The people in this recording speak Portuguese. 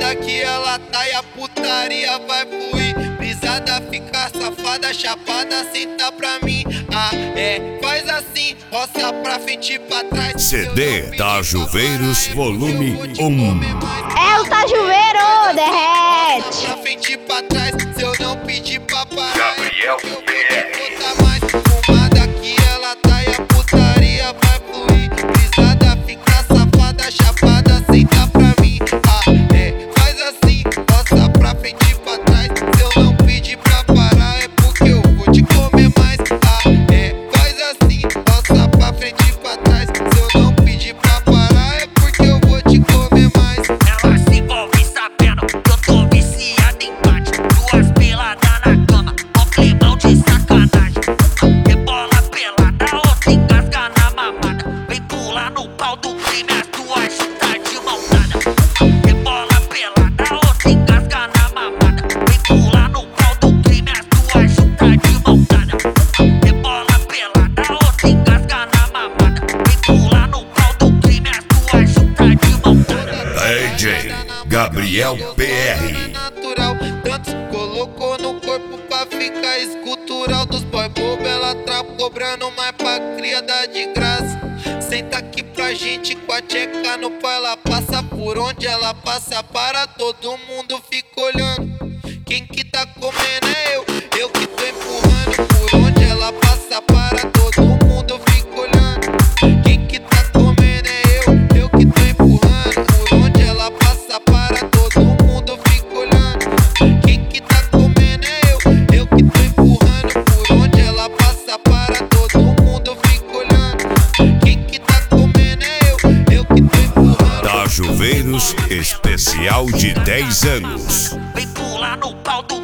Fumada que ela tá e a putaria vai fluir. Brisada fica safada, chapada, senta pra mim. Ah, é, faz assim, roça pra frente e pra trás. CD Tajuveiros Volume 1. É o Tajuveiro, derrete. Pra frente e pra trás, se eu não pedir pra parar, Gabriel eu vou botar mais. Fumada que ela tá e a putaria vai fluir. Brisada fica safada, chapada, senta pra mim. Ah, é, faz assim, roça pra frente e pra trás. Se eu não pedir pra parar, é porque eu vou te comer mais. Ah, é, faz assim, roça pra frente e pra trás. Se eu não pedir pra parar, é porque eu vou te comer mais. Ela se envolve sabendo que eu tô viciado em bate. Duas peladas na cama, ó climão de sacanagem. Rebola pelada, outra engasga na mamada. Vem pular no pau do crime, as duas juntas de mão dada. Rebola pelada, outra engasga na mamada. Vem pular no pau do crime, as duas juntas de mão dada. Rebola pelada, outra engasga na mamada. Vem pular no pau do crime, as duas juntas de mão dada. DJ Gabriel PR. Natural, tanto colocou no corpo pra ficar escultural. Dos boy bobo, ela tá cobrando mais pra cria dar de graça. Senta aqui pra gente com a tcheca no pau. Ela passa por onde ela passa, para todo mundo fica olhando. Quem que tá comendo é eu que tô empurrando. Por onde ela passa, para todo mundo fica olhando. Quem que tá comendo é eu que tô empurrando. Por onde ela passa, para todo mundo fica olhando. Quem que tá comendo é eu que tô empurrando. Por onde ela passa, para todo mundo fica olhando. Quem que tá comendo é eu que tô empurrando. Tajuveiros Especial de 10 anos. Vem pular no pau do